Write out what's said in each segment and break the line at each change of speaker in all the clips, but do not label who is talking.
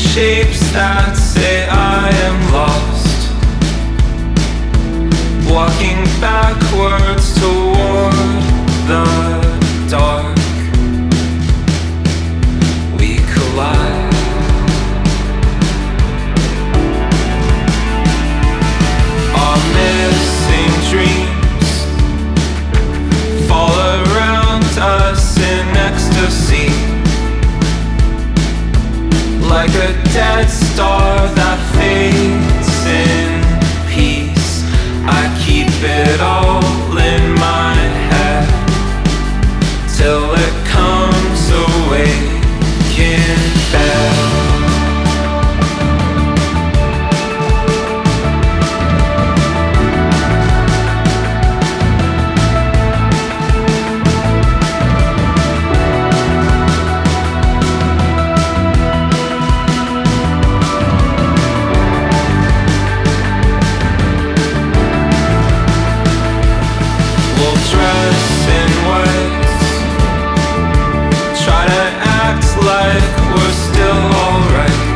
shapes that say I am lost, walking backwards toward the dark. We collide. Our missing dreams fall around us in ecstasy, like a dead star that fades in peace. I keep it all in my head till it comes awake in bed. Dress in white, try to act like we're still alright,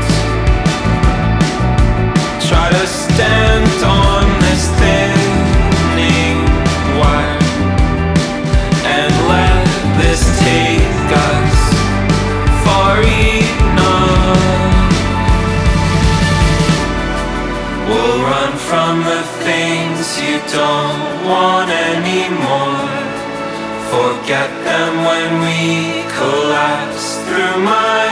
try to stand on this thinning wire and let this take us far enough. We'll run from the things you don't want anymore, forget them when we collapse through my